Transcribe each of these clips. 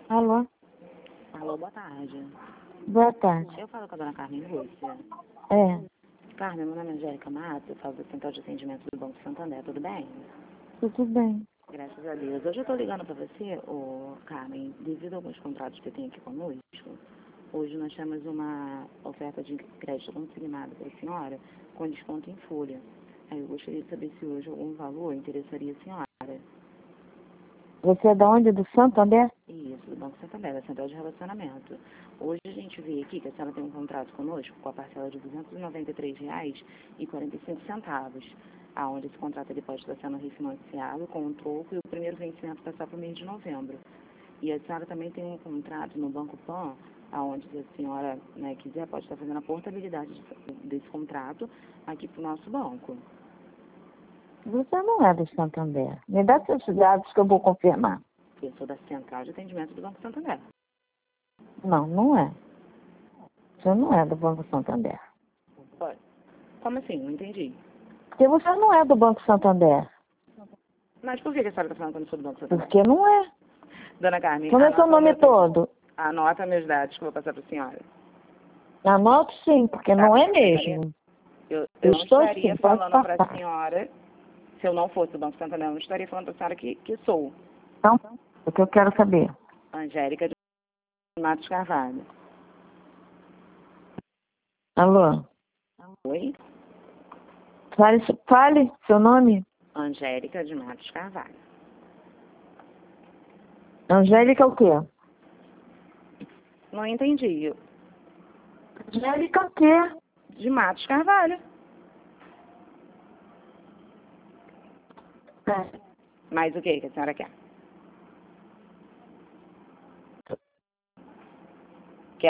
Alô? Alô, boa tarde. Boa tarde. Eu falo com a dona Carmen Rússia. É, Carmen, meu nome é Angélica Matos, eu falo do Central de Atendimento do Banco Santander, tudo bem? tudo bem. Graças a Deus. Hoje eu estou ligando para você, Carmen, devido a alguns contratos que tem aqui conosco, hoje nós temos uma oferta de crédito consignado para a senhora com desconto em folha. Aí eu gostaria de saber se hoje algum valor interessaria a senhora. Você é da onde? Do Santander? Isso, do Banco Santander, da Central de Relacionamento. Hoje a gente vê aqui que a senhora tem um contrato conosco com a parcela de R$ 293,45, aonde esse contrato ele pode estar sendo refinanciado com um troco e o primeiro vencimento passar para o mês de novembro. E a senhora também tem um contrato no Banco Pan, aonde se a senhora quiser pode estar fazendo a portabilidade desse contrato aqui para o nosso banco. Você não é do Santander. Me dá seus dados que eu vou confirmar. Eu sou da Central de Atendimento do Banco Santander. Não, não é. Você não é do Banco Santander. Pode. Como assim? Não entendi. Porque você não é do Banco Santander. Mas por que a senhora está falando que eu não sou do Banco Santander? Porque não é. Dona Carmen, Como é seu nome todo? Anota meus dados que eu vou passar para a senhora. Anoto sim, porque não é mesmo. Eu Eu não estou estaria sim, pode falando para a passar. senhora, se eu não fosse do Banco Santander, eu não estaria falando para a senhora que sou Então, o que eu quero saber. Angélica de Matos Carvalho. Alô? Oi? Fale seu nome. Angélica de Matos Carvalho. Angélica o quê? Não entendi. Angélica o quê? De Matos Carvalho. É. Mais o que a senhora quer? Quer?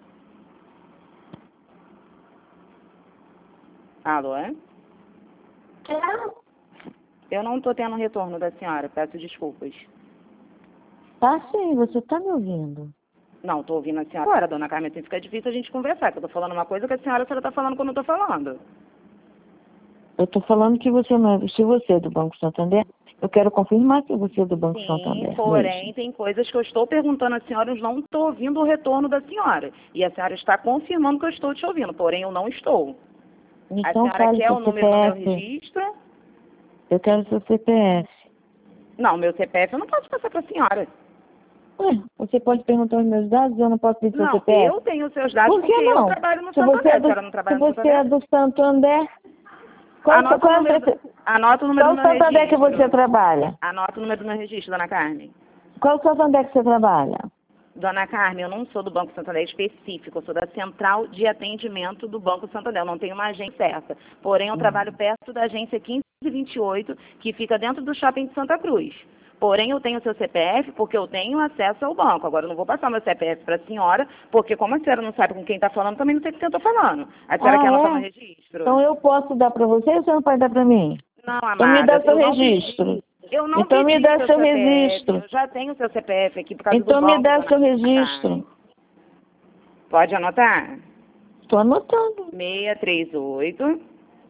Alô? Quero. Eu não estou tendo retorno da senhora, peço desculpas. Tá sim, você está me ouvindo. Não, estou ouvindo a senhora agora, dona Carmen, assim fica difícil a gente conversar, que eu estou falando uma coisa que a senhora está falando quando eu estou falando. Eu estou falando que você não é. Se você é do Banco Santander, eu quero confirmar que você é do Banco Sim, Santander. porém, Mesmo. tem coisas que eu estou perguntando à senhora e eu não estou ouvindo o retorno da senhora. E a senhora está confirmando que eu estou te ouvindo, porém eu não estou. A Então senhora fale quer seu o número do meu CPF. registro? Eu quero seu CPF. Não, meu CPF eu não posso passar para a senhora. Ué, você pode perguntar os meus dados e eu não posso pedir seu Não, CPF? eu tenho os seus dados Por que porque eu não? trabalho no Se você Santander. é A do, senhora não se trabalha no você é Santander? do Santander, Anota o qual é o número seu- anota o número qual do o meu Santander que registro. você trabalha? Anota o número do meu registro, dona Carmen. Qual o Santander que você trabalha? Dona Carmen, eu não sou do Banco Santander específico, eu sou da Central de Atendimento do Banco Santander. Eu não tenho uma agência certa. Porém, eu trabalho perto da agência 1528, que fica dentro do shopping de Santa Cruz. Porém, eu tenho o seu CPF porque eu tenho acesso ao banco. Agora, eu não vou passar meu CPF para a senhora, porque como a senhora não sabe com quem está falando, também não sei com quem eu estou falando. A senhora quer anotar no registro? Então eu posso dar para você ou você não pode dar para mim? Não, Então me dá amada, seu eu não registro. pedi. Eu não Então me pedi dá o seu CPF. registro. Eu já tenho o seu CPF aqui por causa do Então banco. me dá dona seu Carmen. registro. Pode anotar? Estou anotando. 638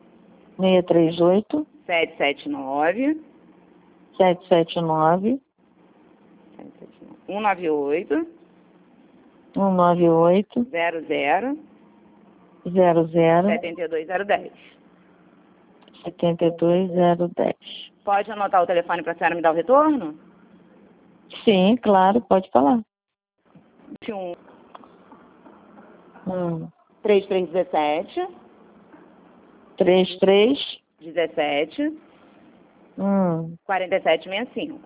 638 779 779 198 198 00 00 72010. 72010. Pode anotar o telefone para a senhora me dar o retorno? Sim, claro, pode falar. 21 Hum. 3317 33 17 4765.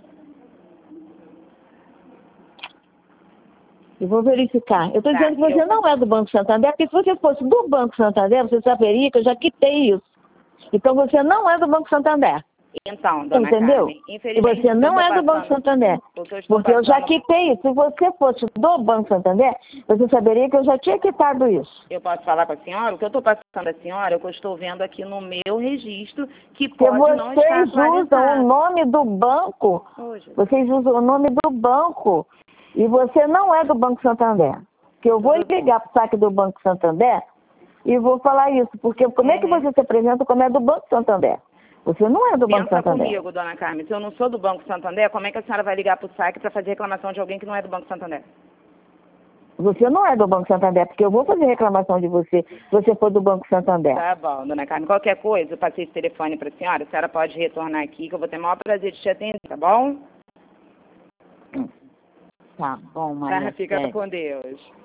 Eu vou verificar. Eu estou Tá, dizendo que você não é do Banco Santander, porque se você fosse do Banco Santander, você saberia que eu já quitei isso. Então você não é do Banco Santander. Então, dona Entendeu? Carmen, E infelizmente você não é do Banco Santander. Porque eu já quitei isso. Se você fosse do Banco Santander, você saberia que eu já tinha quitado isso. Eu posso falar com a senhora? O que eu estou passando a senhora é o que eu estou vendo aqui no meu registro, que Porque pode não estar vocês usam atualizado. o nome do banco. Hoje. Vocês usam o nome do banco. E você não é do Banco Santander. Que eu vou ligar para o saque do Banco Santander e vou falar isso. Porque como é que você se apresenta como é do Banco Santander? Você não é do Banco Pensa Santander. comigo, dona Carmen, se eu não sou do Banco Santander, como é que a senhora vai ligar para o saque para fazer reclamação de alguém que não é do Banco Santander? Você não é do Banco Santander, porque eu vou fazer reclamação de você se você for do Banco Santander. Tá bom, dona Carmen. Qualquer coisa, eu passei esse telefone para a senhora pode retornar aqui, que eu vou ter o maior prazer de te atender, tá bom? Tá bom, Maria. Fica com Deus.